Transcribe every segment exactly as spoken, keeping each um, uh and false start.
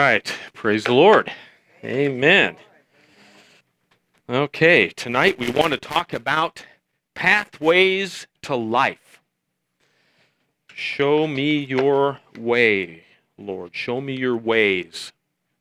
right. Praise the Lord. Amen. Okay, tonight we want to talk about pathways to life. Show me your way, Lord. Show me your ways.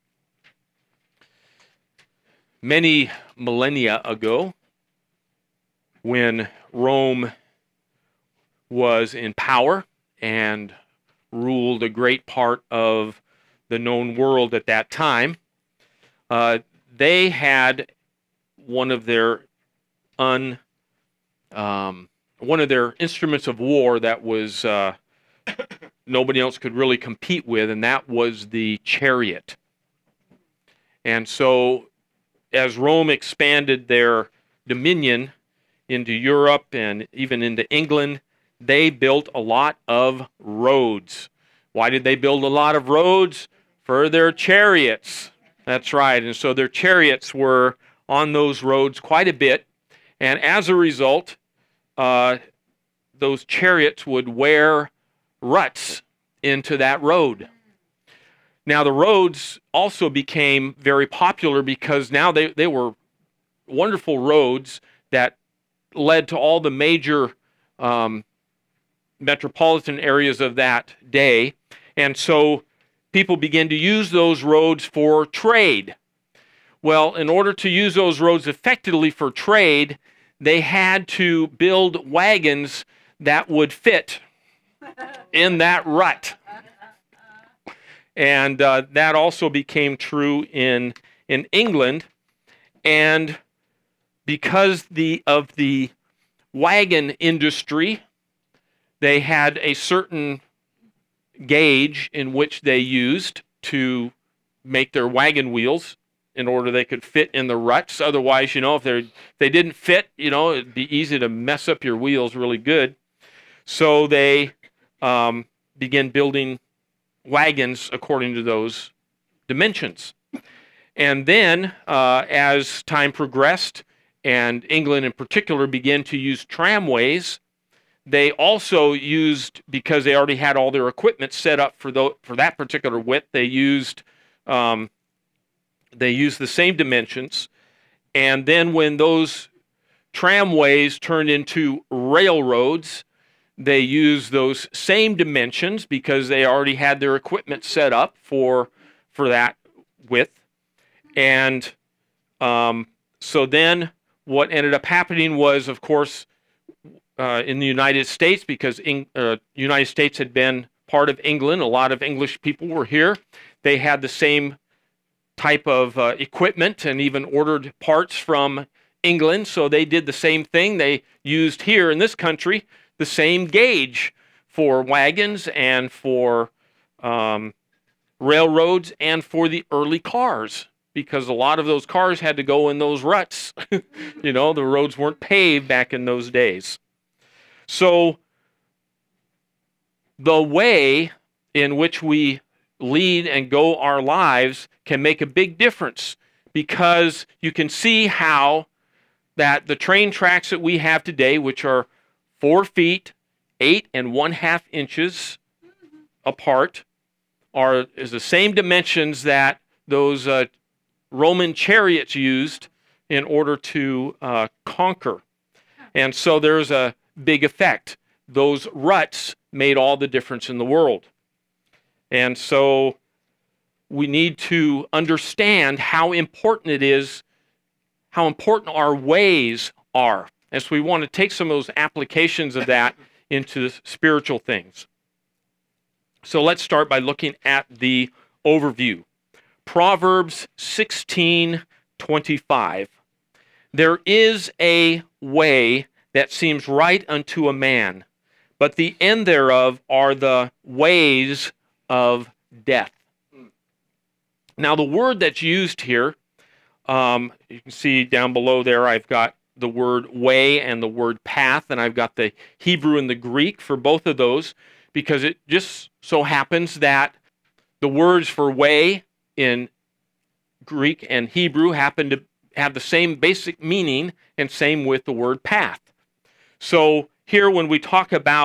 Many millennia ago, when Rome was in power and ruled a great part of the known world at that time, uh, they had one of their un um, one of their instruments of war that was uh, nobody else could really compete with, and that was the chariot. And so, as Rome expanded their dominion into Europe and even into England, they built a lot of roads. Why did they build a lot of roads? For their chariots. That's right. And so their chariots were on those roads quite a bit. And as a result, uh, those chariots would wear ruts into that road. Now, the roads also became very popular because now they, they were wonderful roads that led to all the major um, metropolitan areas of that day. And so people began to use those roads for trade. Well, in order to use those roads effectively for trade, they had to build wagons that would fit in that rut. And uh, that also became true in, in England. And because the of the wagon industry, they had a certain gauge in which they used to make their wagon wheels in order they could fit in the ruts. Otherwise, you know, if they they didn't fit, you know, it'd be easy to mess up your wheels really good. So they um, began building wagons according to those dimensions. And then, uh, as time progressed, and England in particular began to use tramways, they also used, because they already had all their equipment set up for the, for that particular width, they used um, they used the same dimensions. And then when those tramways turned into railroads, they used those same dimensions because they already had their equipment set up for for that width. And um, so then what ended up happening was, of course, Uh, in the United States, because in, uh, United States had been part of England, a lot of English people were here. They had the same type of uh, equipment and even ordered parts from England, so they did the same thing. They used here in this country the same gauge for wagons and for um, railroads and for the early cars, because a lot of those cars had to go in those ruts. You know, the roads weren't paved back in those days. So the way in which we lead and go our lives can make a big difference, because you can see how that the train tracks that we have today, which are four feet, eight and one half inches apart, are is the same dimensions that those uh, Roman chariots used in order to uh, conquer. And so there's a big effect. Those ruts made all the difference in the world. And so we need to understand how important it is, how important our ways are. And so we want to take some of those applications of that into spiritual things. So let's start by looking at the overview. Proverbs sixteen twenty-five. There is a way that seems right unto a man, but the end thereof are the ways of death. Now, the word that's used here, um, you can see down below there, I've got the word way and the word path, and I've got the Hebrew and the Greek for both of those, because it just so happens that the words for way in Greek and Hebrew happen to have the same basic meaning, and same with the word path. So here, when we talk about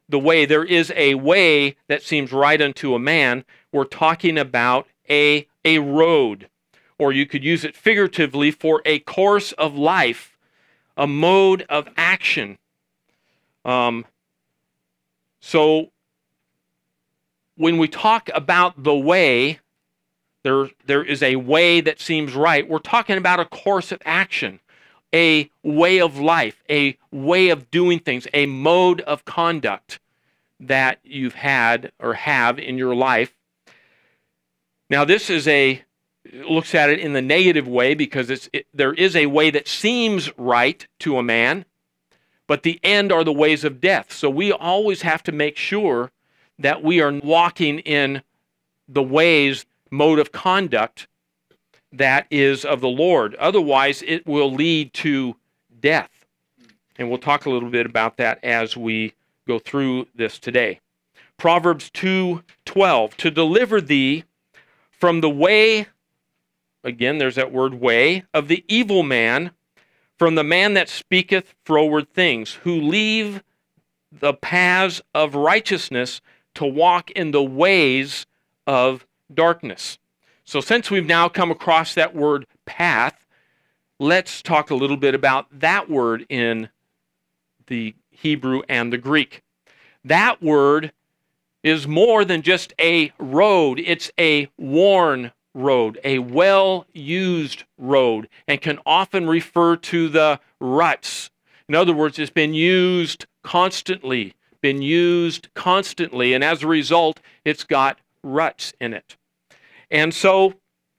the way, there is a way that seems right unto a man, we're talking about a, a road. Or you could use it figuratively for a course of life, a mode of action. Um, so when we talk about the way, there, there is a way that seems right. We're talking about a course of action, a way of life, a way of doing things, a mode of conduct that you've had or have in your life. Now, this is a looks at it in the negative way because it's it, there is a way that seems right to a man, but the end are the ways of death. So we always have to make sure that we are walking in the ways, mode of conduct that is of the Lord. Otherwise, it will lead to death. And we'll talk a little bit about that as we go through this today. Proverbs two twelve, to deliver thee from the way, again, there's that word way, of the evil man, from the man that speaketh froward things, who leave the paths of righteousness to walk in the ways of darkness. So since we've now come across that word path, let's talk a little bit about that word in the Hebrew and the Greek. That word is more than just a road. It's a worn road, a well-used road, and can often refer to the ruts. In other words, it's been used constantly, been used constantly, and as a result, it's got ruts in it. And so,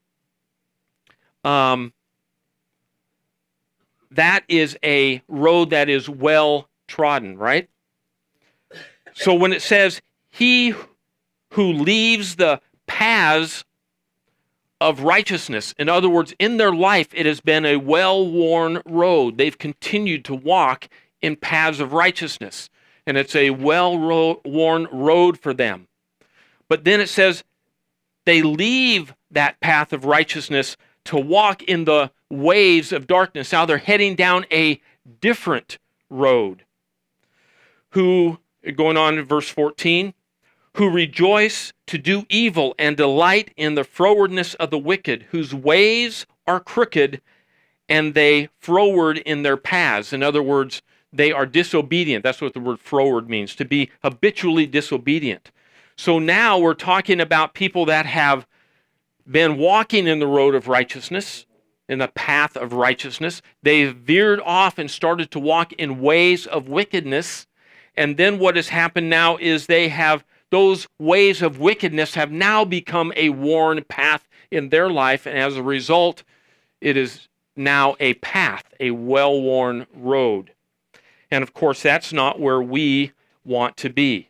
um, that is a road that is well trodden, right? So when it says, he who leaves the paths of righteousness, in other words, in their life, it has been a well-worn road. They've continued to walk in paths of righteousness, and it's a well-worn road for them. But then it says, they leave that path of righteousness to walk in the ways of darkness. Now they're heading down a different road. Who, going on to verse fourteen, who rejoice to do evil and delight in the frowardness of the wicked, whose ways are crooked, and they froward in their paths. In other words, they are disobedient. That's what the word froward means, to be habitually disobedient. So now we're talking about people that have been walking in the road of righteousness, in the path of righteousness. They've veered off and started to walk in ways of wickedness. And then what has happened now is they have, those ways of wickedness have now become a worn path in their life. And as a result, it is now a path, a well-worn road. And of course, that's not where we want to be.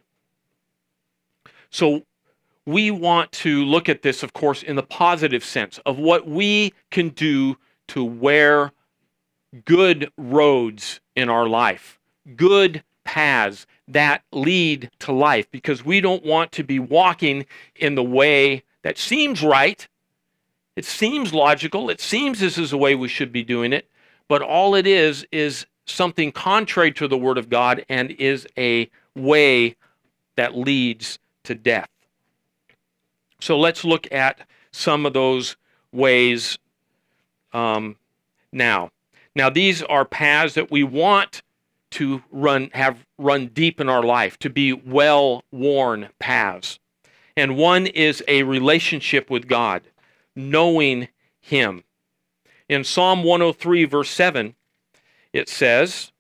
So we want to look at this, of course, in the positive sense of what we can do to wear good roads in our life, good paths that lead to life, because we don't want to be walking in the way that seems right. It seems logical. It seems this is the way we should be doing it, but all it is is something contrary to the Word of God and is a way that leads to death. So let's look at some of those ways um, now. Now, these are paths that we want to run, have run deep in our life, to be well-worn paths. And one is a relationship with God, knowing Him. In Psalm one oh three, verse seven, it says,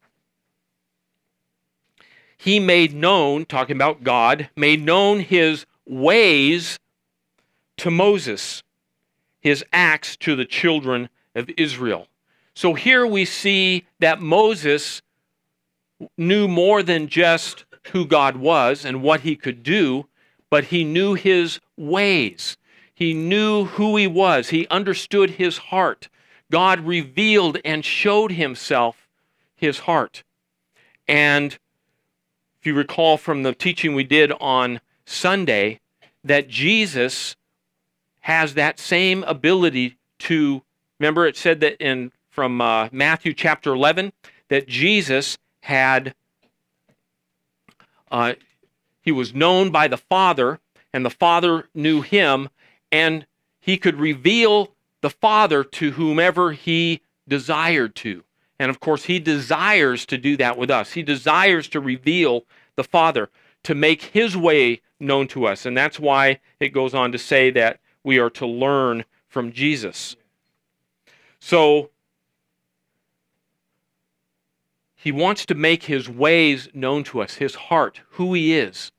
He made known, talking about God, made known His ways to Moses, His acts to the children of Israel. So here we see that Moses knew more than just who God was and what He could do, but he knew His ways. He knew who He was. He understood His heart. God revealed and showed Himself His heart. And if you recall from the teaching we did on Sunday, that Jesus has that same ability to, remember it said that in from uh, Matthew chapter eleven, that Jesus had, uh, he was known by the Father, and the Father knew him, and he could reveal the Father to whomever he desired to. And of course, he desires to do that with us. He desires to reveal the Father, to make his way known to us. And that's why it goes on to say that we are to learn from Jesus. So, he wants to make his ways known to us, his heart, who he is,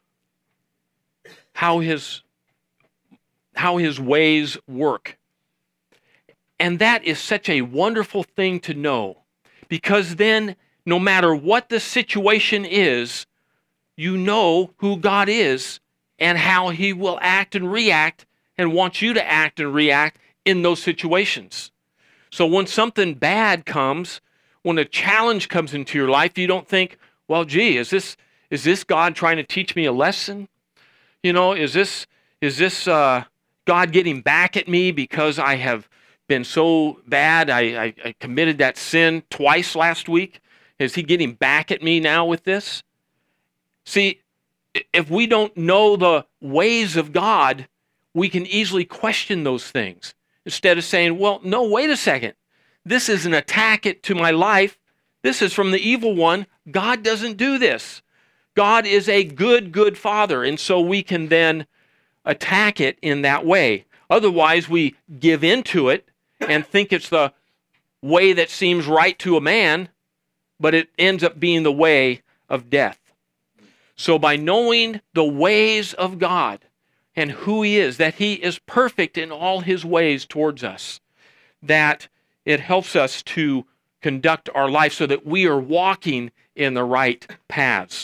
how his, how his ways work. And that is such a wonderful thing to know, because then no matter what the situation is, you know who God is and how he will act and react and wants you to act and react in those situations. So when something bad comes, when a challenge comes into your life, you don't think, well, gee, is this is this God trying to teach me a lesson? You know, is this is this uh, God getting back at me because I have been so bad? I, I, I committed that sin twice last week. Is he getting back at me now with this? See, if we don't know the ways of God, we can easily question those things. Instead of saying, well, no, wait a second. This is an attack to my life. This is from the evil one. God doesn't do this. God is a good, good Father. And so we can then attack it in that way. Otherwise, we give into it and think it's the way that seems right to a man, but it ends up being the way of death. So by knowing the ways of God and who he is, that he is perfect in all his ways towards us, that it helps us to conduct our life so that we are walking in the right paths.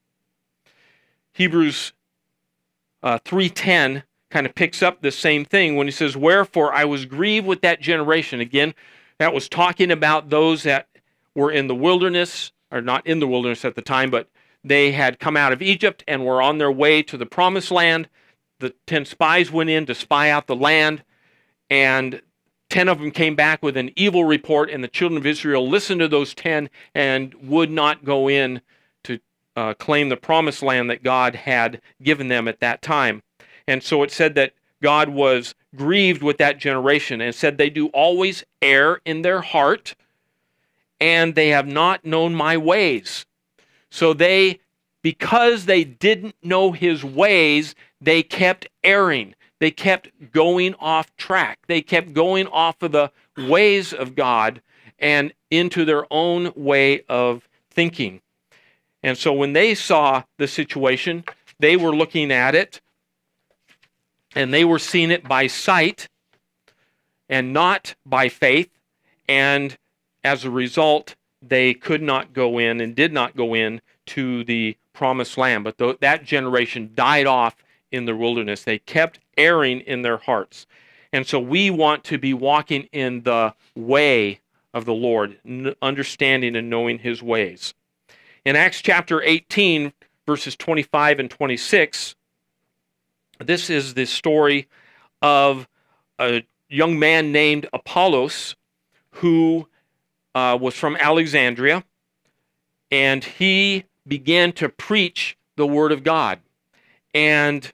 Hebrews uh, three ten kind of picks up the same thing when he says, wherefore I was grieved with that generation. Again, that was talking about those that were in the wilderness, or not in the wilderness at the time, but they had come out of Egypt and were on their way to the promised land. The ten spies went in to spy out the land, and ten of them came back with an evil report, and the children of Israel listened to those ten and would not go in to uh, claim the promised land that God had given them at that time. And so it said that God was grieved with that generation and said they do always err in their heart, and they have not known my ways. So they, because they didn't know his ways, they kept erring. They kept going off track. They kept going off of the ways of God and into their own way of thinking. And so when they saw the situation, they were looking at it, and they were seeing it by sight and not by faith. And as a result, they could not go in and did not go in to the promised land. But th- that generation died off in the wilderness. They kept erring in their hearts. And so we want to be walking in the way of the Lord, n- understanding and knowing his ways. In Acts chapter eighteen, verses twenty-five and twenty-six, this is the story of a young man named Apollos who uh, was from Alexandria, and he began to preach the word of God. And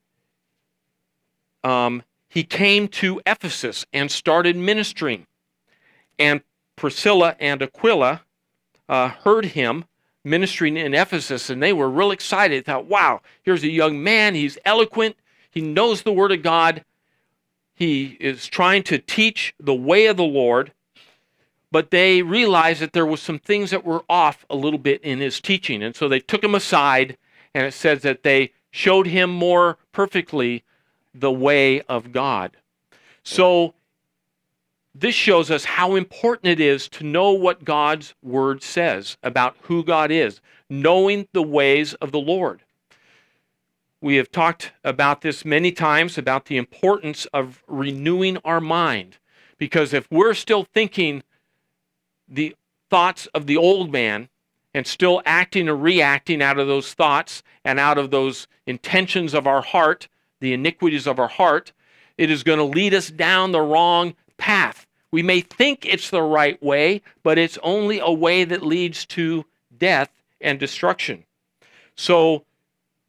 um, he came to Ephesus and started ministering. And Priscilla and Aquila uh, heard him ministering in Ephesus, and they were real excited. They thought, wow, here's a young man. He's eloquent. He knows the word of God. He is trying to teach the way of the Lord. But they realized that there was some things that were off a little bit in his teaching. And so they took him aside, and it says that they showed him more perfectly the way of God. So this shows us how important it is to know what God's word says about who God is, knowing the ways of the Lord. We have talked about this many times, about the importance of renewing our mind. Because if we're still thinking the thoughts of the old man and still acting and reacting out of those thoughts and out of those intentions of our heart, the iniquities of our heart, it is going to lead us down the wrong path. We may think it's the right way, but it's only a way that leads to death and destruction. So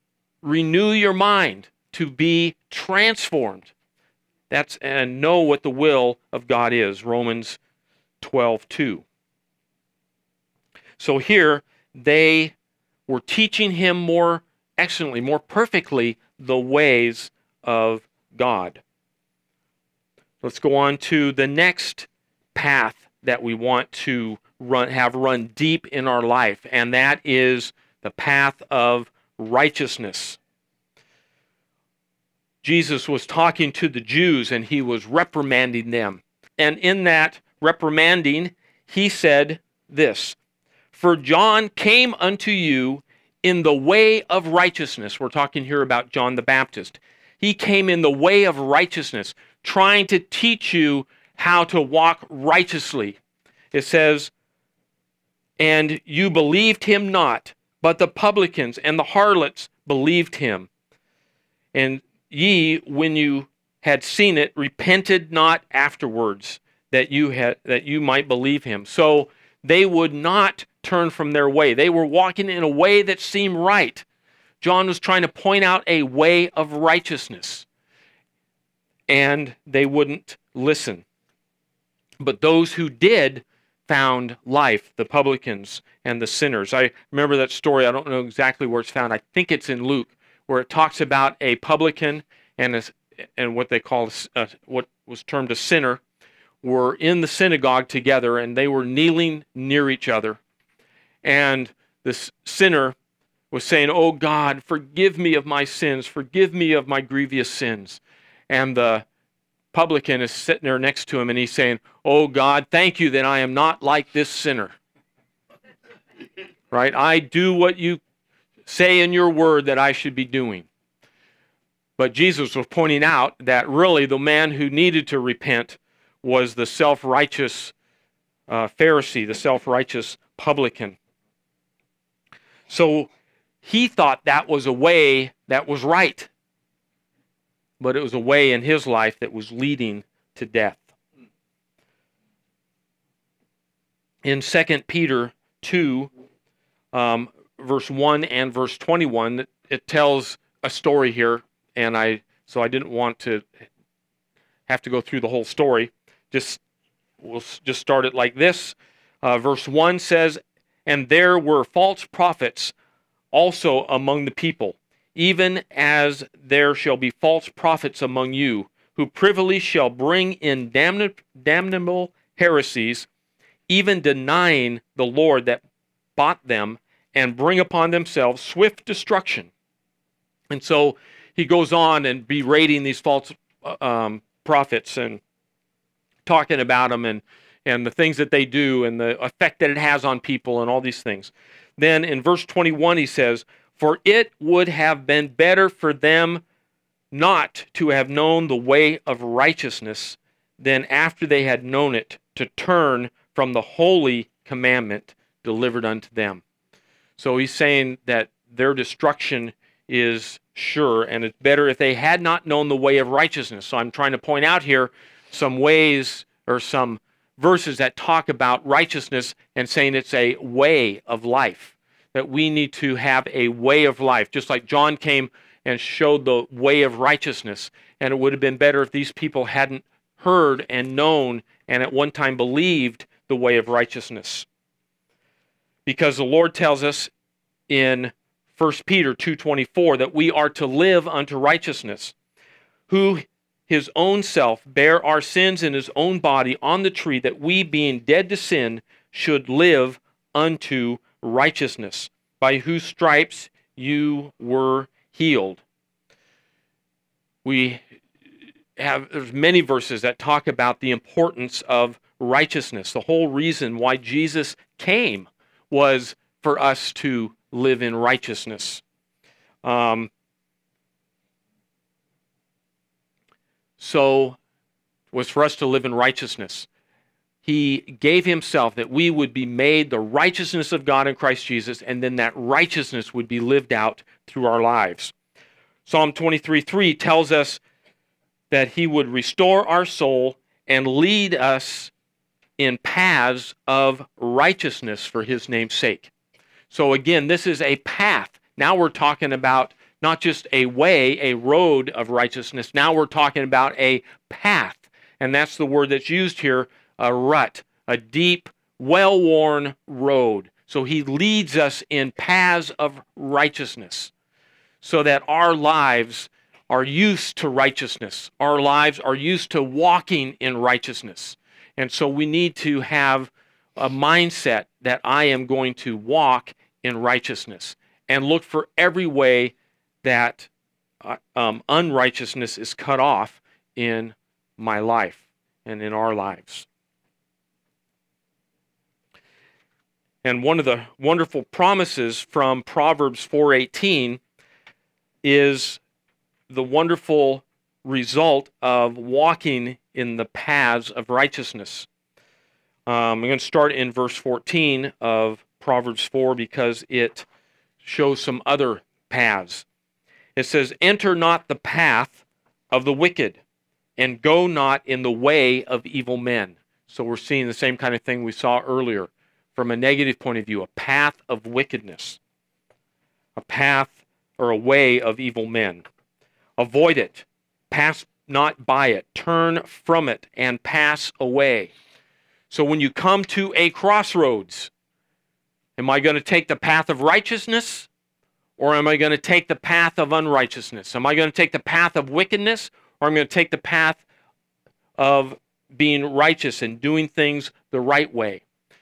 renew your mind, to be transformed. That's and know what the will of God is. Romans twelve two. So here they were teaching him more excellently, more perfectly, the ways of God. Let's go on to the next path that we want to run, have run deep in our life, and that is the path of righteousness. Jesus was talking to the Jews and he was reprimanding them. And in that reprimanding, he said this, "For John came unto you in the way of righteousness." We're talking here about John the Baptist. He came in the way of righteousness, trying to teach you how to walk righteously. It says, "And you believed him not, but the publicans and the harlots believed him. And ye, when you had seen it, repented not afterwards, that you had that you might believe him." So they would not turn from their way. They were walking in a way that seemed right. John was trying to point out a way of righteousness, and they wouldn't listen. But those who did found life, the publicans and the sinners. I remember that story. I don't know exactly where it's found. I think it's in Luke, where it talks about a publican and a, and what they call a, what was termed a sinner were in the synagogue together, and they were kneeling near each other. And this sinner was saying, "Oh God, forgive me of my sins, forgive me of my grievous sins." And the publican is sitting there next to him, and he's saying, "Oh God, thank you that I am not like this sinner." Right? I do what you say in your word that I should be doing. But Jesus was pointing out that really the man who needed to repent was the self-righteous uh, Pharisee, the self-righteous publican. So he thought that was a way that was right, but it was a way in his life that was leading to death. In Second Peter two, um, verse one and verse twenty-one, it tells a story here, and I so I didn't want to have to go through the whole story. Just we'll just start it like this. Uh, verse one says, "And there were false prophets also among the people, even as there shall be false prophets among you, who privily shall bring in damn- damnable heresies, even denying the Lord that bought them, and bring upon themselves swift destruction." And so he goes on and berating these false um, prophets and talking about them and, and the things that they do and the effect that it has on people and all these things. Then in verse twenty-one he says, "For it would have been better for them not to have known the way of righteousness than after they had known it to turn from the holy commandment delivered unto them." So he's saying that their destruction is sure, and it's better if they had not known the way of righteousness. So I'm trying to point out here some ways or some verses that talk about righteousness and saying it's a way of life, that we need to have a way of life, just like John came and showed the way of righteousness. And it would have been better if these people hadn't heard and known and at one time believed the way of righteousness. Because the Lord tells us in First Peter two twenty-four that we are to live unto righteousness, who his own self bare our sins in his own body on the tree, that we, being dead to sin, should live unto righteousness, by whose stripes you were healed. We have there's many verses that talk about the importance of righteousness. The whole reason why Jesus came was for us to live in righteousness. Um, so was for us to live in righteousness. He gave himself that we would be made the righteousness of God in Christ Jesus, and then that righteousness would be lived out through our lives. Psalm twenty-three three tells us that he would restore our soul and lead us in paths of righteousness for his name's sake. So again, this is a path. Now we're talking about not just a way, a road of righteousness. Now we're talking about a path. And that's the word that's used here, a rut, a deep, well-worn road. So he leads us in paths of righteousness so that our lives are used to righteousness. Our lives are used to walking in righteousness. And so we need to have a mindset that I am going to walk in righteousness and look for every way that uh, um, unrighteousness is cut off in my life and in our lives. And one of the wonderful promises from Proverbs four eighteen is the wonderful result of walking in the paths of righteousness. Um, I'm going to start in verse fourteen of Proverbs four because it shows some other paths. It says, "Enter not the path of the wicked, and go not in the way of evil men." So we're seeing the same kind of thing we saw earlier from a negative point of view, a path of wickedness, a path or a way of evil men. Avoid it, pass not by it, turn from it, and pass away. So when you come to a crossroads, am I going to take the path of righteousness, or am I going to take the path of unrighteousness? Am I going to take the path of wickedness, or am I going to take the path of being righteous and doing things the right way?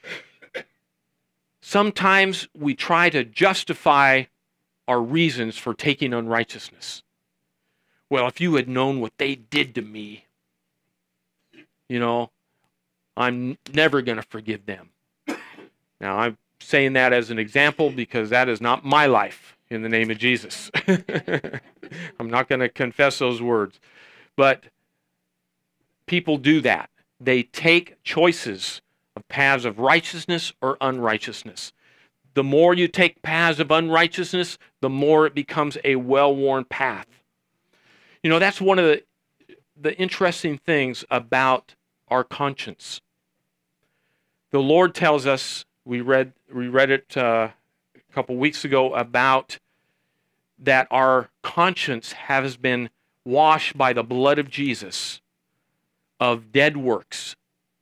Sometimes we try to justify our reasons for taking unrighteousness. Well, if you had known what they did to me, you know, I'm never going to forgive them. Now, I'm saying that as an example because that is not my life, in the name of Jesus. I'm not going to confess those words. But people do that. They take choices of paths of righteousness or unrighteousness. The more you take paths of unrighteousness, the more it becomes a well-worn path. You know, that's one of the, the interesting things about our conscience. The Lord tells us, we read we read it uh, a couple weeks ago, about that our conscience has been washed by the blood of Jesus of dead works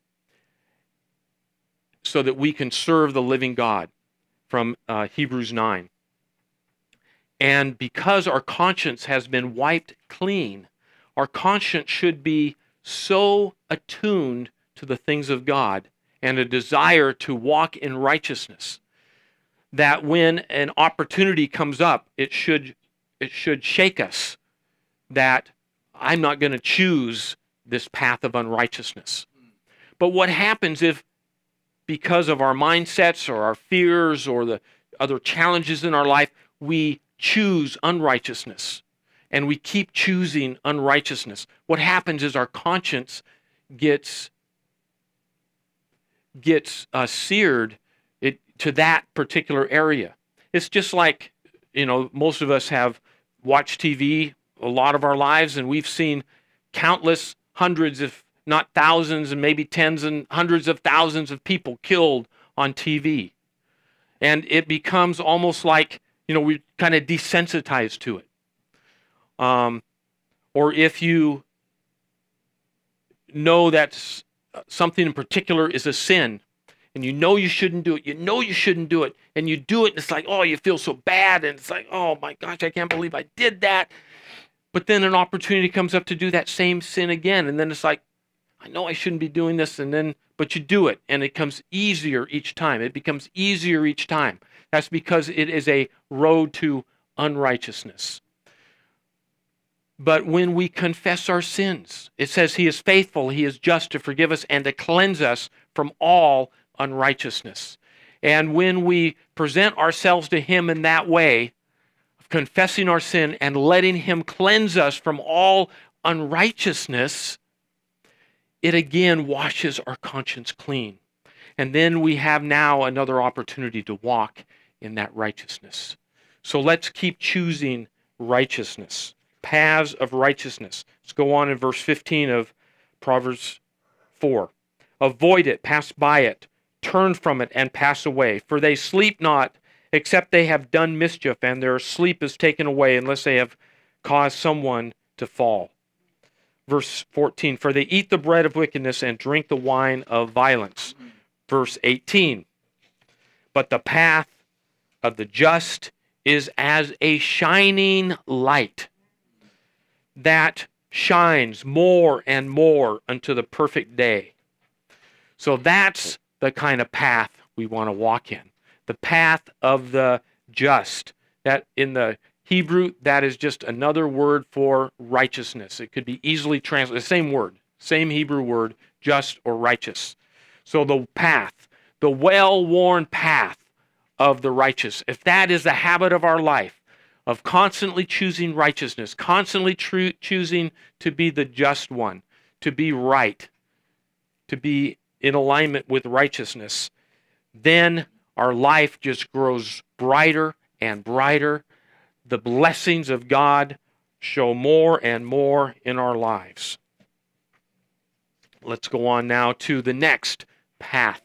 so that we can serve the living God, from uh, Hebrews nine. And because our conscience has been wiped clean, our conscience should be so attuned to the things of God and a desire to walk in righteousness that when an opportunity comes up, it should it should shake us that I'm not going to choose this path of unrighteousness. But what happens if, because of our mindsets or our fears or the other challenges in our life, we choose unrighteousness and we keep choosing unrighteousness? What happens is our conscience gets gets uh, seared it, to that particular area. It's just like, you know, most of us have watched T V a lot of our lives, and we've seen countless hundreds, if not thousands, and maybe tens and hundreds of thousands of people killed on T V. And it becomes almost like, you know, we're kind of desensitized to it. Um, or if you know that something in particular is a sin, and you know you shouldn't do it, you know you shouldn't do it, and you do it, and it's like, oh, you feel so bad, and it's like, oh my gosh, I can't believe I did that. But then an opportunity comes up to do that same sin again, and then it's like, I know I shouldn't be doing this, and then, but you do it, and it becomes easier each time. It becomes easier each time. That's because it is a road to unrighteousness. But when we confess our sins, it says he is faithful, he is just to forgive us and to cleanse us from all unrighteousness. And when we present ourselves to him in that way, of confessing our sin and letting him cleanse us from all unrighteousness, it again washes our conscience clean. And then we have now another opportunity to walk in that righteousness. So let's keep choosing righteousness. Paths of righteousness. Let's go on in verse fifteen of Proverbs four. Avoid it, pass by it, turn from it, and pass away. For they sleep not, except they have done mischief, and their sleep is taken away, unless they have caused someone to fall. Verse fourteen, for they eat the bread of wickedness and drink the wine of violence. Verse eighteen, but the path of the just is as a shining light that shines more and more unto the perfect day. So that's the kind of path we want to walk in. The path of the just. That in the Hebrew, that is just another word for righteousness. It could be easily translated, the same word, same Hebrew word, just or righteous. So the path, the well-worn path of the righteous, if that is the habit of our life, of constantly choosing righteousness, constantly tru- choosing to be the just one, to be right, to be in alignment with righteousness, then our life just grows brighter and brighter. The blessings of God show more and more in our lives. Let's go on now to the next path.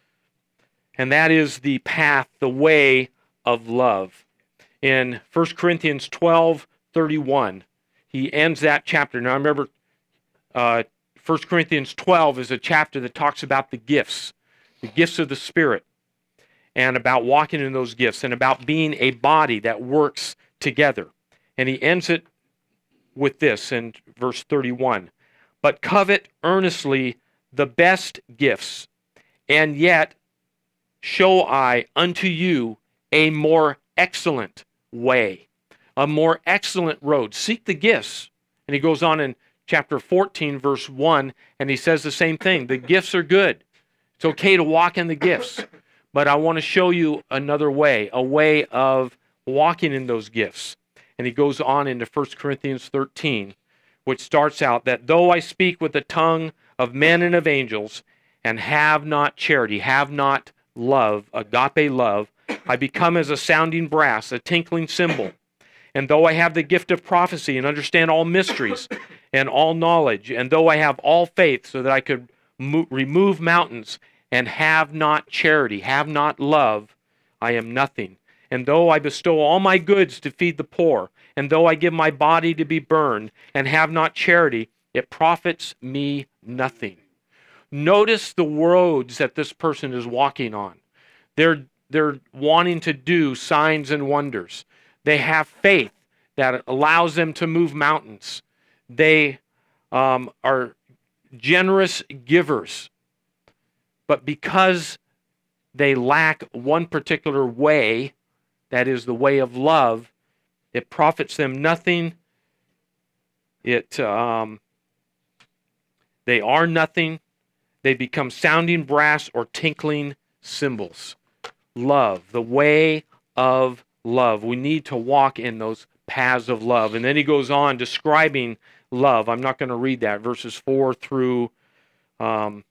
And that is the path, the way of love. In First Corinthians twelve thirty-one, he ends that chapter. Now remember, uh, First Corinthians twelve is a chapter that talks about the gifts, the gifts of the Spirit, and about walking in those gifts, and about being a body that works together. And he ends it with this in verse thirty-one. But covet earnestly the best gifts, and yet show I unto you a more excellent way, a more excellent road. Seek the gifts. And he goes on in chapter fourteen, verse one, and he says the same thing. The gifts are good. It's okay to walk in the gifts. But I want to show you another way, a way of walking in those gifts. And he goes on into First Corinthians thirteen, which starts out that though I speak with the tongue of men and of angels, and have not charity, have not love, agape love, I become as a sounding brass, a tinkling cymbal. And though I have the gift of prophecy and understand all mysteries and all knowledge, and though I have all faith so that I could mo- remove mountains, and have not charity, have not love, I am nothing. And though I bestow all my goods to feed the poor, and though I give my body to be burned, and have not charity, it profits me nothing. Notice the roads that this person is walking on. They're, they're wanting to do signs and wonders. They have faith that allows them to move mountains. They um, are generous givers. But because they lack one particular way, that is the way of love, it profits them nothing. It um, they are nothing. They become sounding brass or tinkling cymbals. Love, the way of love. We need to walk in those paths of love. And then he goes on describing love. I'm not going to read that, verses four through um,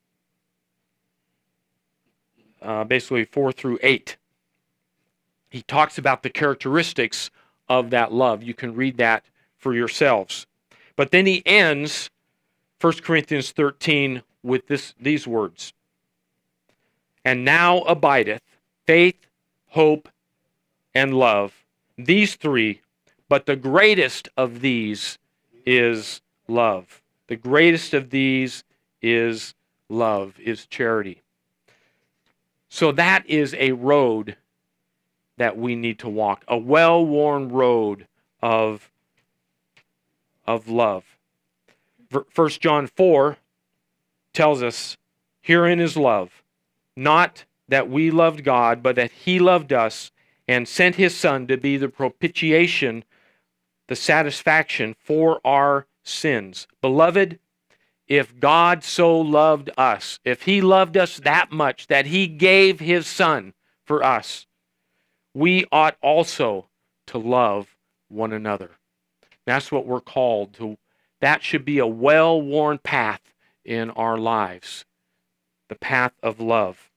uh, basically four through eight. He talks about the characteristics of that love. You can read that for yourselves. But then he ends First Corinthians thirteen with this, these words. And now abideth faith, hope, and love. These three, but the greatest of these is love. The greatest of these is love, is charity. So that is a road that we need to walk, a well-worn road of, of love. First John four tells us, herein is love, not that we loved God, but that he loved us and sent his Son to be the propitiation, the satisfaction for our sins. Beloved, if God so loved us, if he loved us that much that he gave his Son for us, we ought also to love one another. That's what we're called to. That should be a well-worn path in our lives, the path of love.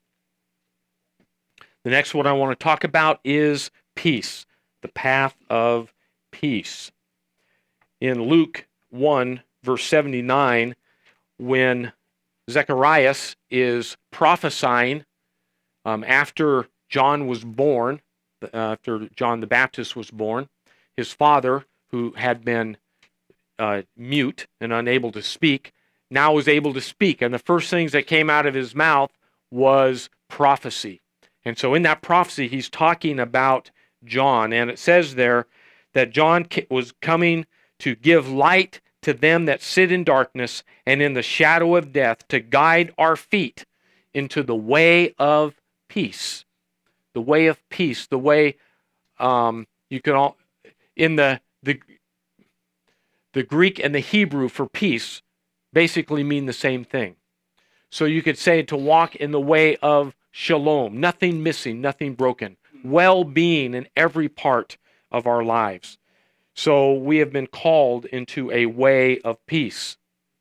The next one I want to talk about is peace, the path of peace. In Luke one, verse seventy-nine, when Zacharias is prophesying um, after John was born, uh, after John the Baptist was born, his father, who had been uh, mute and unable to speak, now was able to speak. And the first things that came out of his mouth was prophecy. And so in that prophecy, he's talking about John. And it says there that John was coming to give light to them that sit in darkness and in the shadow of death, to guide our feet into the way of peace. The way of peace. The way, um, you can all, in the, the, the Greek and the Hebrew for peace basically mean the same thing. So you could say to walk in the way of shalom, nothing missing, nothing broken, well-being in every part of our lives. So we have been called into a way of peace.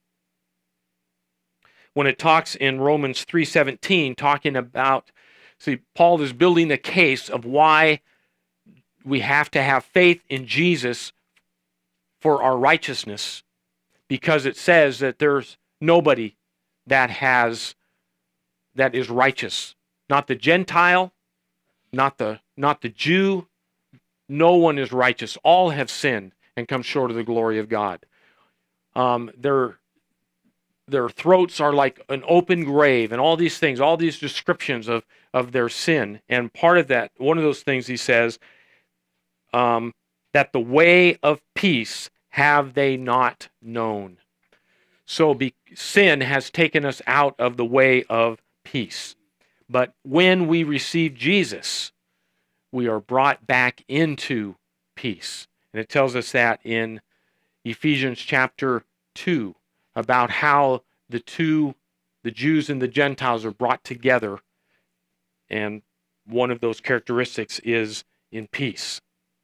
When it talks in Romans three seventeen, talking about, see, Paul is building a case of why we have to have faith in Jesus for our righteousness, because it says that there's nobody that has that is righteous. Not the Gentile, not the not the Jew. No one is righteous. All have sinned and come short of the glory of God. Um, their their throats are like an open grave, and all these things, all these descriptions of of their sin. And part of that, one of those things, he says, um, that the way of peace have they not known. So be, sin has taken us out of the way of peace. But when we receive Jesus, we are brought back into peace. And it tells us that in Ephesians chapter two, about how the two, the Jews and the Gentiles, are brought together. And one of those characteristics is in peace.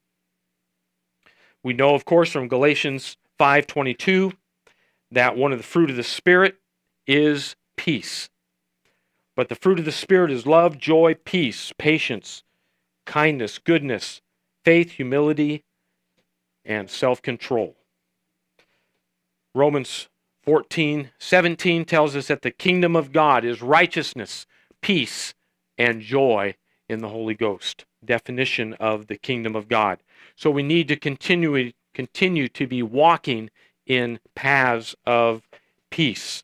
We know, of course, from Galatians five twenty-two, that one of the fruit of the Spirit is peace. But the fruit of the Spirit is love, joy, peace, patience, kindness, goodness, faith, humility, and self-control. Romans fourteen seventeen tells us that the kingdom of God is righteousness, peace, and joy in the Holy Ghost. Definition of the kingdom of God. So we need to continue, continue to be walking in paths of peace.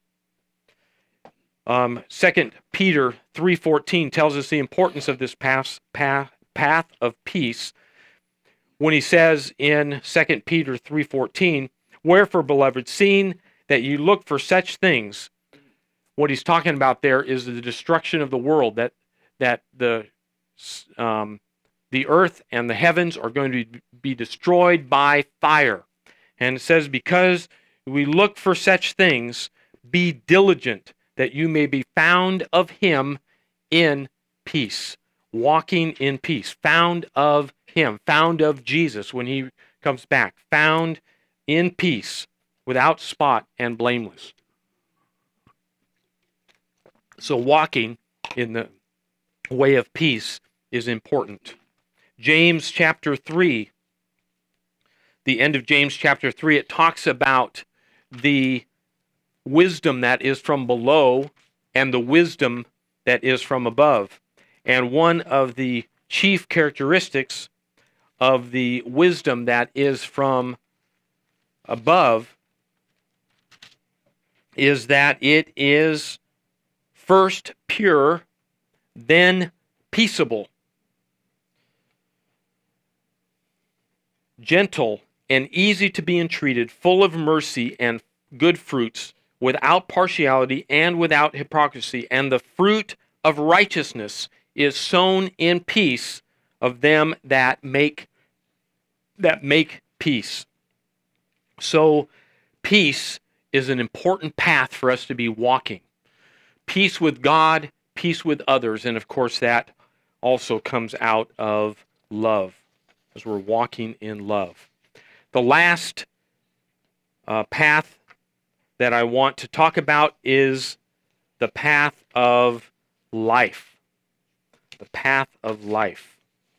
Um, Second Peter three fourteen tells us the importance of this path, path, path of peace when he says in Second Peter three fourteen, wherefore, beloved, seeing that you look for such things, what he's talking about there is the destruction of the world, that that the um, the earth and the heavens are going to be destroyed by fire. And it says, because we look for such things, be diligent that you may be found of him in peace. Walking in peace. Found of him. Found of Jesus when he comes back. Found in peace, without spot and blameless. So walking in the way of peace is important. James chapter three, the end of James chapter three, it talks about the wisdom that is from below and the wisdom that is from above. And one of the chief characteristics of the wisdom that is from above is that it is first pure, then peaceable, gentle and easy to be entreated, full of mercy and good fruits, without partiality and without hypocrisy. And the fruit of righteousness is sown in peace of them that make that make peace. So peace is an important path for us to be walking. Peace with God, peace with others, and of course that also comes out of love, as we're walking in love. The last uh, path that I want to talk about is the path of life. The path of life.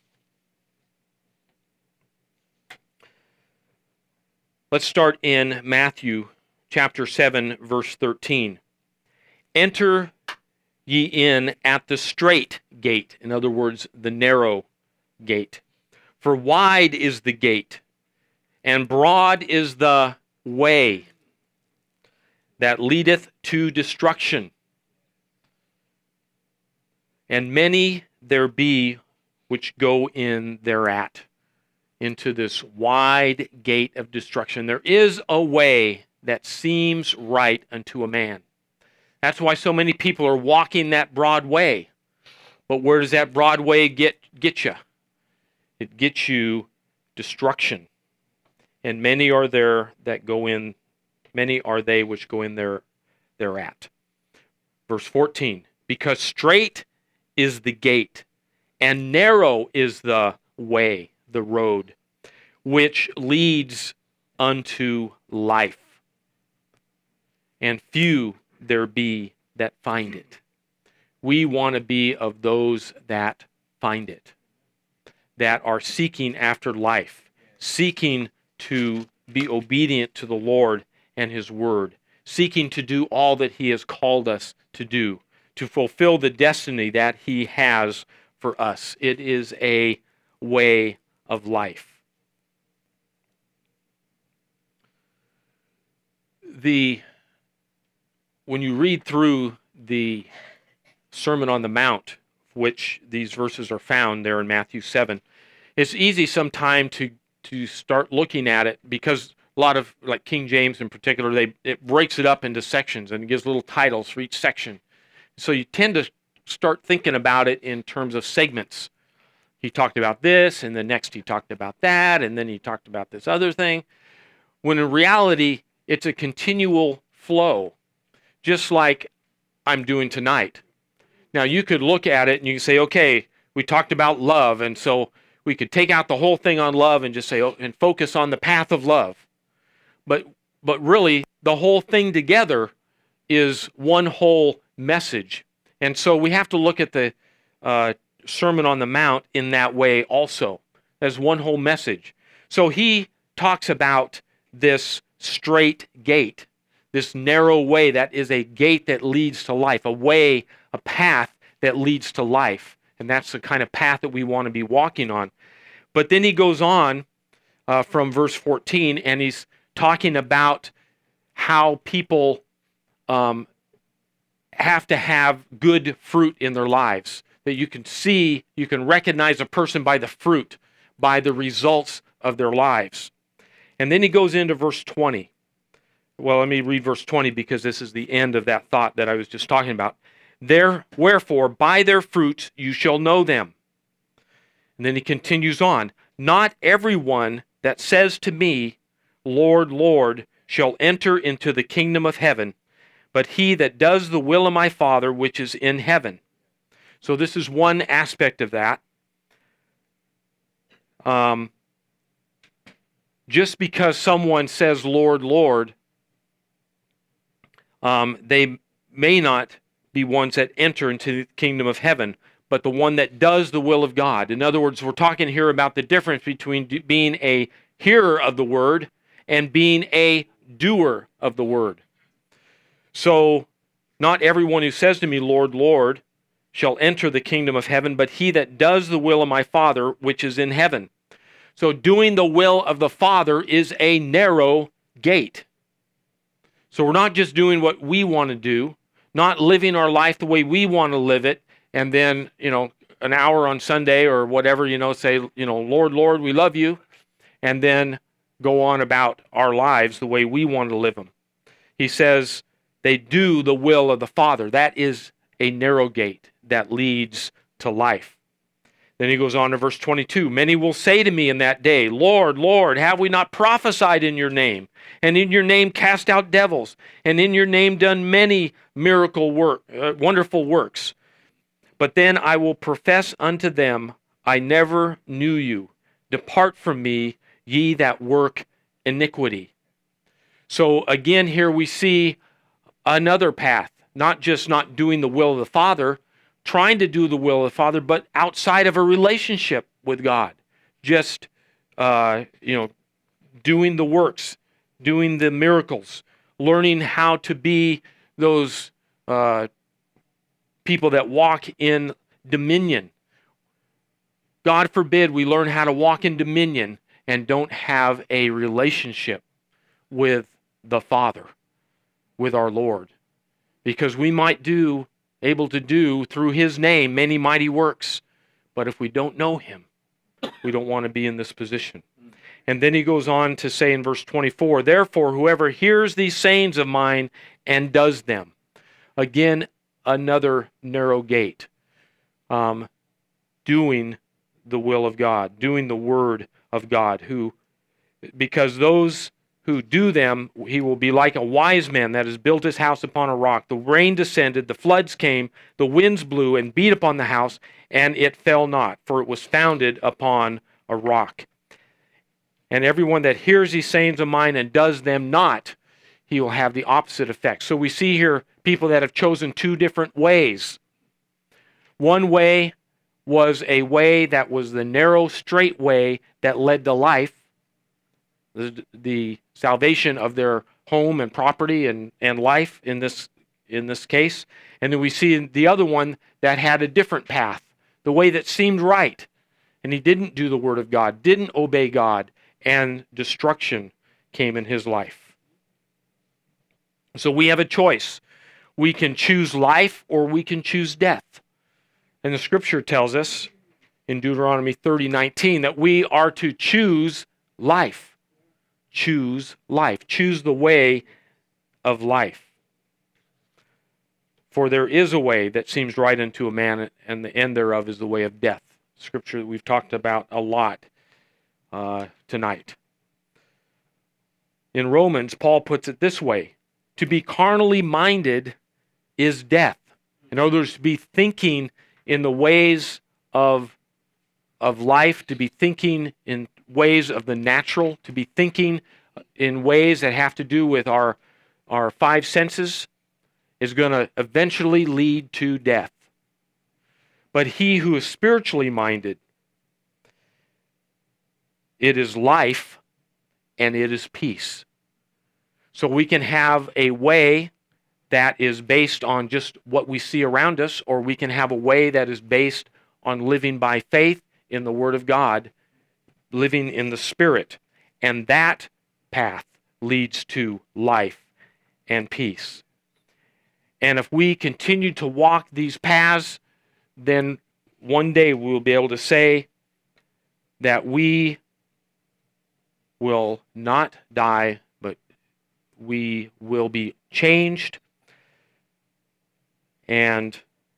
Let's start in Matthew chapter seven, verse thirteen. Enter ye in at the strait gate. In other words, the narrow gate. For wide is the gate, and broad is the way that leadeth to destruction. And many there be which go in thereat, into this wide gate of destruction. There is a way that seems right unto a man. That's why so many people are walking that broad way. But where does that broad way get, get you? It gets you destruction. And many are there that go in, many are they which go in there thereat. Verse fourteen, because straight is the gate, and narrow is the way, the road, which leads unto life. And few there be that find it. We want to be of those that find it, that are seeking after life, seeking to be obedient to the Lord and His Word, seeking to do all that He has called us to do, to fulfill the destiny that He has for us. It is a way of life. The when you read through the Sermon on the Mount, which these verses are found there in Matthew seven, it's easy sometime to to start looking at it, because a lot of, like King James in particular, they it breaks it up into sections and gives little titles for each section. So you tend to start thinking about it in terms of segments. He talked about this, and then next he talked about that, and then he talked about this other thing, when in reality, it's a continual flow, just like I'm doing tonight. Now, you could look at it and you can say, okay, we talked about love, and so we could take out the whole thing on love and just say, oh, and focus on the path of love. But but really, the whole thing together is one whole message. And so we have to look at the uh, Sermon on the Mount in that way also, as one whole message. So he talks about this straight gate, this narrow way that is a gate that leads to life, a way, a path that leads to life. And that's the kind of path that we want to be walking on. But then he goes on uh, from verse fourteen, and he's talking about how people um, have to have good fruit in their lives. That you can see, you can recognize a person by the fruit, by the results of their lives. And then he goes into verse twenty. Well, let me read verse twenty, because this is the end of that thought that I was just talking about. There, wherefore, by their fruits you shall know them. And then he continues on. Not everyone that says to me, Lord, Lord, shall enter into the kingdom of heaven, but he that does the will of my Father which is in heaven. So this is one aspect of that. Um, just because someone says, Lord, Lord, um, they may not be ones that enter into the kingdom of heaven, but the one that does the will of God. In other words, we're talking here about the difference between being a hearer of the word and being a doer of the word. So, not everyone who says to me, Lord, Lord, shall enter the kingdom of heaven, but he that does the will of my Father which is in heaven. So, doing the will of the Father is a narrow gate. So, we're not just doing what we want to do, not living our life the way we want to live it, and then, you know, an hour on Sunday or whatever, you know, say, you know, Lord, Lord, we love you, and then go on about our lives the way we want to live them. He says they do the will of the Father. That is a narrow gate that leads to life. Then he goes on to verse twenty-two. Many will say to me in that day, Lord, Lord, have we not prophesied in your name? And in your name cast out devils? And in your name done many miracle work, uh, wonderful works? But then I will profess unto them, I never knew you. Depart from me, ye that work iniquity. So again, here we see another path, not just not doing the will of the Father, trying to do the will of the Father, but outside of a relationship with God. Just, uh, you know, doing the works, doing the miracles, learning how to be those uh, people that walk in dominion. God forbid we learn how to walk in dominion and don't have a relationship with the Father, with our Lord. Because we might do, able to do through His name many mighty works, but if we don't know Him, we don't want to be in this position. And then he goes on to say in verse twenty-four, therefore, whoever hears these sayings of mine and does them. Again, another narrow gate. Um, doing the will of God, doing the word of God, who, because those who do them, he will be like a wise man that has built his house upon a rock. The rain descended, the floods came, the winds blew and beat upon the house, and it fell not, for it was founded upon a rock. And everyone that hears these sayings of mine and does them not, he will have the opposite effect. So we see here people that have chosen two different ways. One way was a way that was the narrow, straight way that led to life, the, the salvation of their home and property and, and life in this, in this case. And then we see the other one that had a different path, the way that seemed right. And he didn't do the word of God, didn't obey God, and destruction came in his life. So we have a choice. We can choose life or we can choose death. And the scripture tells us in Deuteronomy thirty nineteen that we are to choose life. Choose life. Choose the way of life. For there is a way that seems right unto a man, and the end thereof is the way of death. Scripture that we've talked about a lot uh, tonight. In Romans, Paul puts it this way: to be carnally minded is death. In other words, to be thinking in the ways of, of life, to be thinking in ways of the natural, to be thinking in ways that have to do with our, our five senses, is going to eventually lead to death. But he who is spiritually minded, it is life and it is peace. So we can have a way that is based on just what we see around us, or we can have a way that is based on living by faith in the Word of God, living in the Spirit. And that path leads to life and peace. And if we continue to walk these paths, then one day we will be able to say that we will not die, but we will be changed and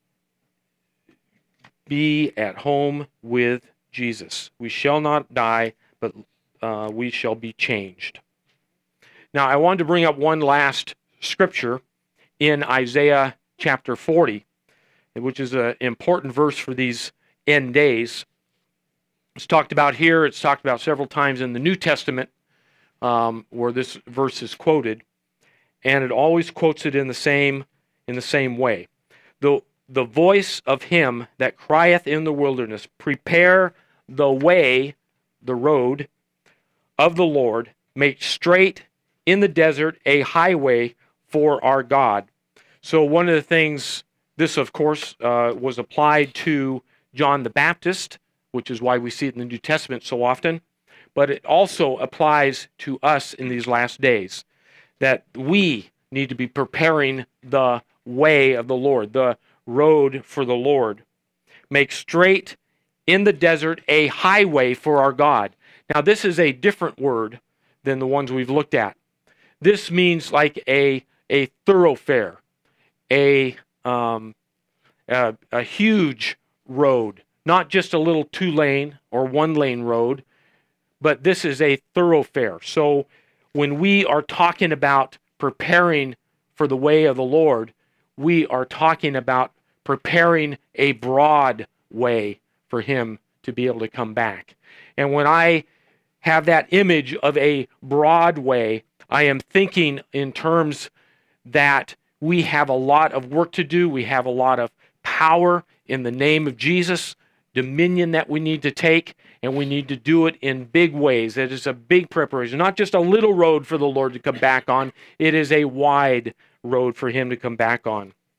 be at home with Jesus. We shall not die, but uh, we shall be changed. Now, I wanted to bring up one last scripture in Isaiah chapter forty, which is an important verse for these end days. It's talked about here. It's talked about several times in the New Testament um, where this verse is quoted, and it always quotes it in the same in the same way. The, the voice of him that crieth in the wilderness, prepare the way, the road of the Lord, make straight in the desert a highway for our God. So one of the things, this of course uh, was applied to John the Baptist, which is why we see it in the New Testament so often, but it also applies to us in these last days, that we need to be preparing the way of the Lord, the road for the Lord. Make straight in the desert a highway for our God. Now, this is a different word than the ones we've looked at. This means like a, a thoroughfare, a, um, a, a huge road, not just a little two-lane or one-lane road, but this is a thoroughfare. So when we are talking about preparing for the way of the Lord, we are talking about preparing a broad way for him to be able to come back. And when I have that image of a broad way, I am thinking in terms that we have a lot of work to do. We have a lot of power in the name of Jesus, dominion that we need to take, and we need to do it in big ways. It is a big preparation, not just a little road for the Lord to come back on. It is a wide road for him to come back on.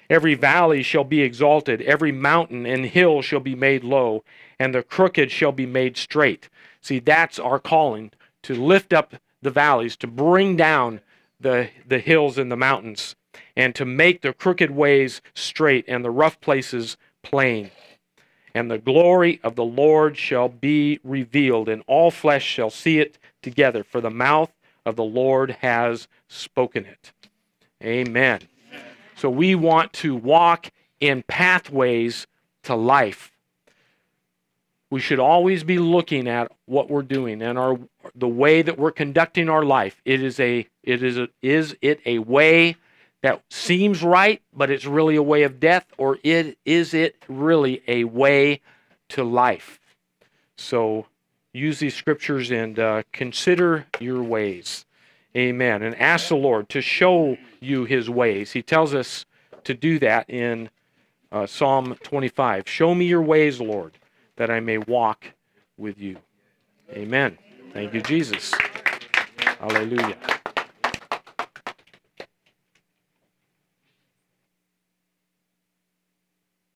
Every valley shall be exalted, every mountain and hill shall be made low, and the crooked shall be made straight. See, that's our calling, to lift up the valleys, to bring down the, the hills and the mountains, and to make the crooked ways straight and the rough places plain. And the glory of the Lord shall be revealed, and all flesh shall see it together, for the mouth of the Lord has spoken it. Amen. So we want to walk in pathways to life. We should always be looking at what we're doing and our the way that we're conducting our life. It is a it is a, is it a way that seems right, but it's really a way of death, or it is it really a way to life? So use these scriptures and uh, consider your ways. Amen. And ask the Lord to show you his ways. He tells us to do that in uh, Psalm twenty-five. Show me your ways, Lord, that I may walk with you. Amen. Thank you, Jesus. Hallelujah.